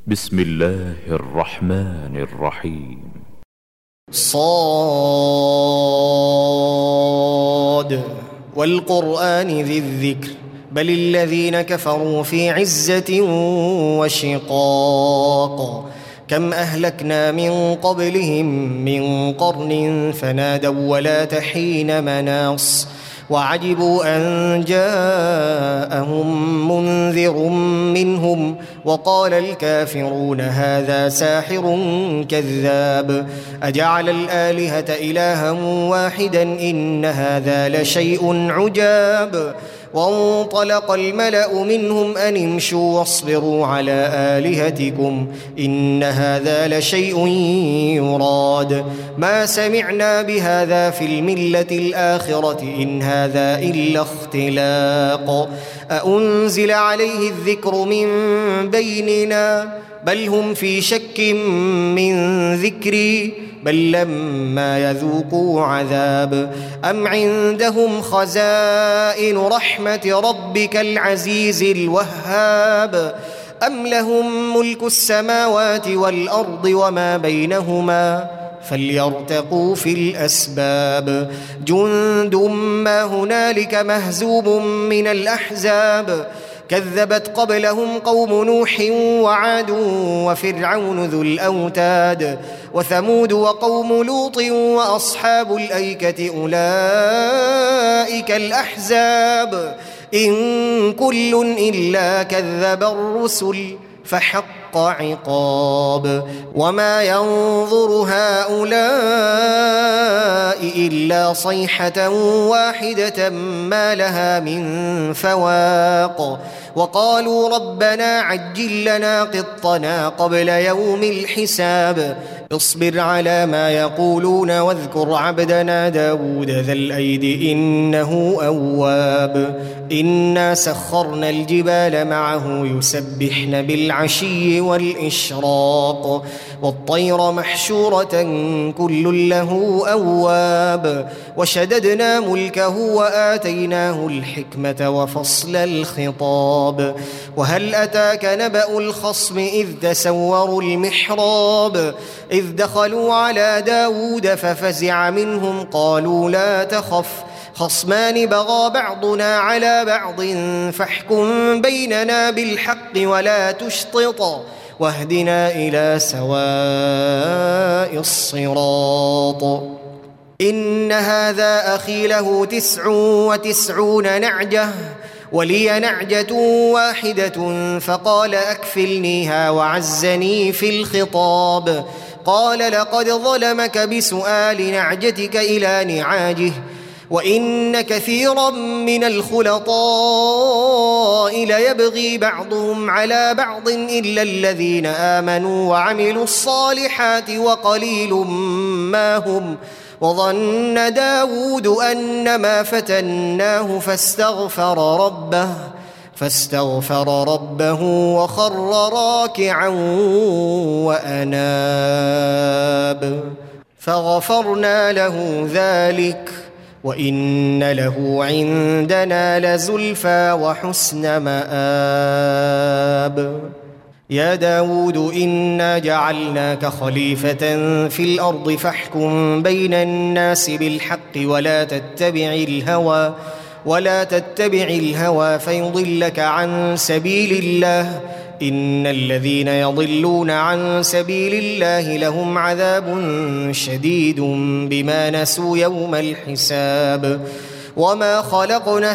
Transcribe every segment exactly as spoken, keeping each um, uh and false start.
بسم الله الرحمن الرحيم. صاد والقرآن ذي الذكر بل الذين كفروا في عزة وشقاق كم أهلكنا من قبلهم من قرن فنادوا ولا حين مناص وعجبوا أن جاءهم منذر منهم وقال الكافرون هذا ساحر كذاب أجعل الآلهة إلها واحدا إن هذا لشيء عجاب وانطلق الملأ منهم أن امشوا واصبروا على آلهتكم إن هذا لشيء يراد ما سمعنا بهذا في الملة الآخرة إن هذا إلا اختلاق أأنزل عليه الذكر من بيننا بل هم في شك من ذكري بل لما يذوقوا عذاب أم عندهم خزائن رحمة ربك العزيز الوهاب أم لهم ملك السماوات والأرض وما بينهما فليرتقوا في الأسباب جند ما هنالك مهزوم من الأحزاب كذبت قبلهم قوم نوح وعاد وفرعون ذو الأوتاد وثمود وقوم لوط وأصحاب الأيكة أولئك الأحزاب إن كل إلا كذب الرسل فحق عقاب وما ينظر هؤلاء إلا صيحة واحدة ما لها من فواق وقالوا ربنا عجل لنا قطنا قبل يوم الحساب اصبر على ما يقولون واذكر عبدنا داود ذا الأيد إنه أواب إنا سخرنا الجبال معه يسبحن بالعشي والإشراق والطير محشورة كل له أواب وشددنا ملكه وآتيناه الحكمة وفصل الخطاب وهل أتاك نبأ الخصم إذ تسوروا المحراب إذ دخلوا على داود ففزع منهم قالوا لا تخف خصمان بغى بعضنا على بعض فاحكم بيننا بالحق ولا تشطط واهدنا إلى سواء الصراط إن هذا أخي له تسع وتسعون نعجة ولي نعجة واحدة فقال أكفلنيها وعزني في الخطاب قال لقد ظلمك بسؤال نعجتك إلى نعاجه وإن كثيرا من الخلطاء ليبغي بعضهم على بعض إلا الذين آمنوا وعملوا الصالحات وقليل ما هم وظن داود أنما فتناه فاستغفر ربه فاستغفر ربه وخر راكعا وأناب فغفرنا له ذلك وإن له عندنا لزلفى وحسن مآب يا داود إنا جعلناك خليفة في الأرض فاحكم بين الناس بالحق ولا تتبع الهوى ولا تتبع الهوى فيضلك عن سبيل الله إن الذين يضلون عن سبيل الله لهم عذاب شديد بما نسوا يوم الحساب وما خلقنا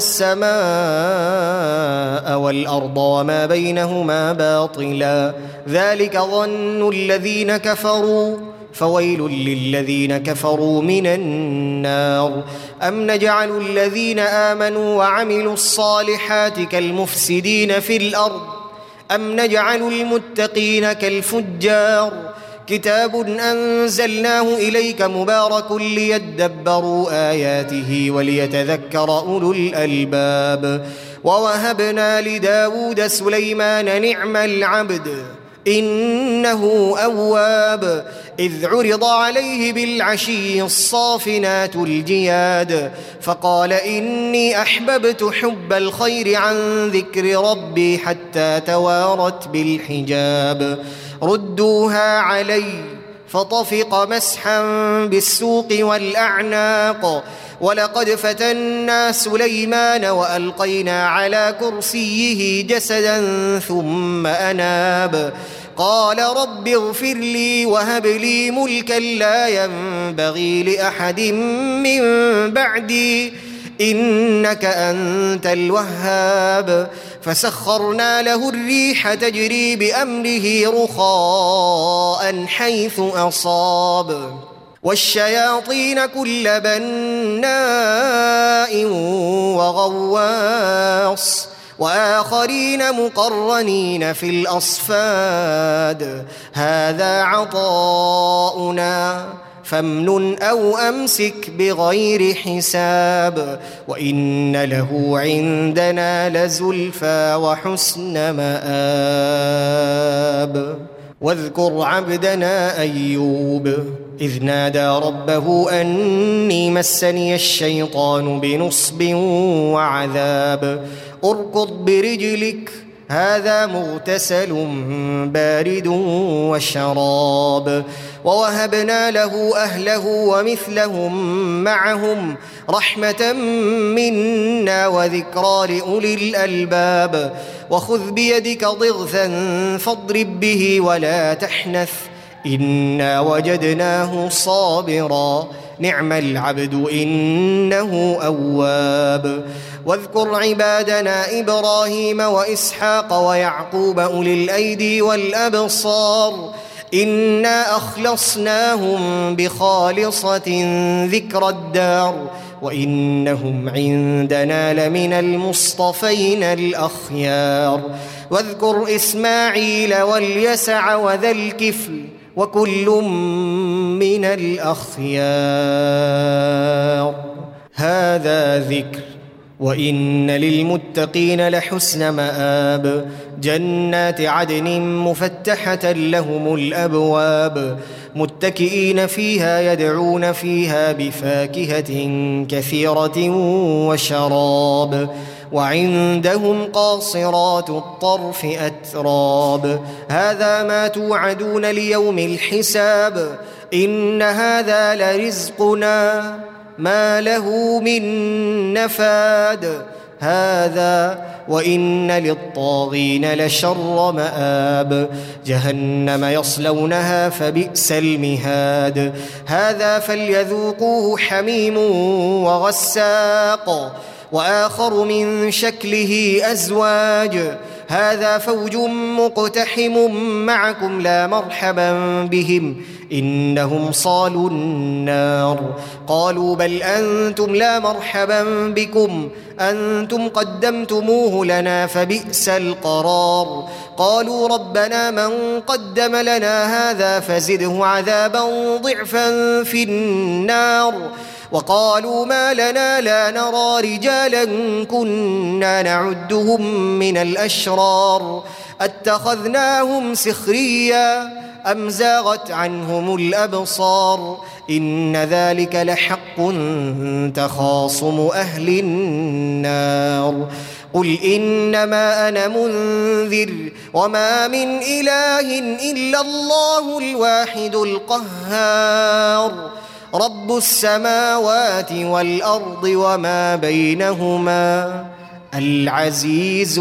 السماء والأرض وما بينهما باطلا ذلك ظن الذين كفروا فويل للذين كفروا من النار أم نجعل الذين آمنوا وعملوا الصالحات كالمفسدين في الأرض أم نجعل المتقين كالفجار كتاب أنزلناه إليك مبارك ليدبروا آياته وليتذكر أولو الألباب ووهبنا لداود سليمان نعم العبد إنه أواب. إذ عرض عليه بالعشي الصافنات الجياد فقال إني أحببت حب الخير عن ذكر ربي حتى توارت بالحجاب ردوها علي فطفق مسحا بالسوق والأعناق ولقد فتنا سليمان وألقينا على كرسيه جسدا ثم أناب قال رب اغفر لي وهب لي ملكا لا ينبغي لأحد من بعدي إنك أنت الوهاب فسخرنا له الريح تجري بأمره رخاء حيث أصاب والشياطين كل بناء وغواص وآخرين مقرنين في الأصفاد هذا عطاؤنا فامنن أو أمسك بغير حساب وإن له عندنا لزلفى وحسن مآب واذكر عبدنا أيوب إذ نادى ربه أني مسني الشيطان بنصب وعذاب اركض برجلك هذا مغتسل بارد وشراب ووهبنا له أهله ومثلهم معهم رحمة منا وذكرى لأولي الألباب وخذ بيدك ضغثا فاضرب به ولا تحنث إنا وجدناه صابرا نعم العبد إنه أواب واذكر عبادنا إبراهيم وإسحاق ويعقوب أولي الأيدي والأبصار إنا أخلصناهم بخالصة ذكر الدار وإنهم عندنا لمن المصطفين الأخيار واذكر إسماعيل واليسع وذا الكفل وكل من الأخيار هذا ذكر وإن للمتقين لحسن مآب جنات عدن مفتحة لهم الأبواب متكئين فيها يدعون فيها بفاكهة كثيرة وشراب وعندهم قاصرات الطرف أتراب هذا ما توعدون ليوم الحساب إن هذا لرزقنا ما له من نفاد هذا وإن للطاغين لشر مآب جهنم يصلونها فبئس المهاد هذا فليذوقوه حميم وغساق وآخر من شكله أزواج هذا فوج مقتحم معكم لا مرحبا بهم إنهم صالوا النار قالوا بل أنتم لا مرحبا بكم أنتم قدمتموه لنا فبئس القرار قالوا ربنا من قدم لنا هذا فزده عذابا ضعفا في النار وقالوا ما لنا لا نرى رجالا كنا نعدهم من الأشرار اتخذناهم سخريا أم زاغت عنهم الأبصار إن ذلك لحق تخاصم أهل النار قل إنما أنا منذر وما من إله إلا الله الواحد القهار رب السماوات والأرض وما بينهما العزيز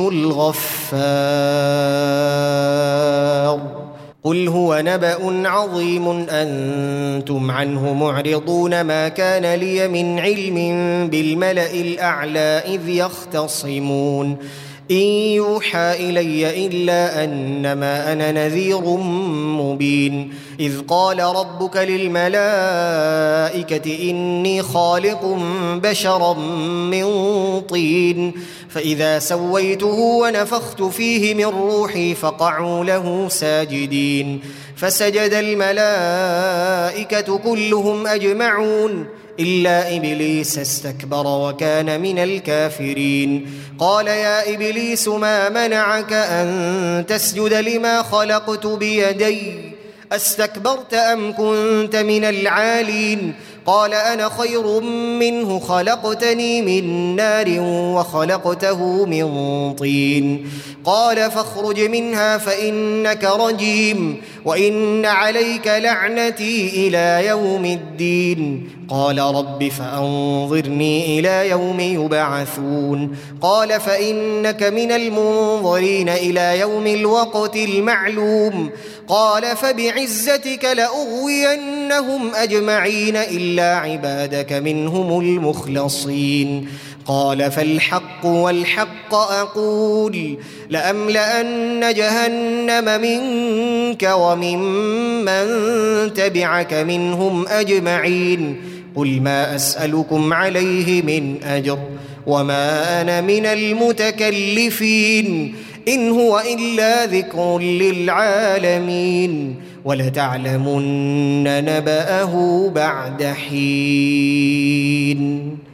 الغفار قل هو نبأ عظيم أنتم عنه معرضون ما كان لي من علم بالملأ الأعلى إذ يختصمون إن يوحى إلي إلا أنما أنا نذير مبين إذ قال ربك للملائكة إني خالق بشرا من طين فإذا سويته ونفخت فيه من روحي فقعوا له ساجدين فسجد الملائكة كلهم أجمعون إلا إبليس استكبر وكان من الكافرين. قال يا إبليس ما منعك أن تسجد لما خلقت بيدي أستكبرت أم كنت من العالين؟ قال أنا خير منه خلقتني من نار وخلقته من طين. قال فاخرج منها فإنك رجيم وإن عليك لعنتي إلى يوم الدين. قال رب فأنظرني إلى يوم يبعثون. قال فإنك من المنظرين إلى يوم الوقت المعلوم. قال فبعزتك لأغوينهم أجمعين إلا عبادك منهم المخلصين. قال فالحق والحق أقول لأملأن جهنم منك وممن تبعك منهم أجمعين. قل ما أسألكم عليه من أجر وما أنا من المتكلفين إن هو إلا ذكر للعالمين ولتعلمن نبأه بعد حين.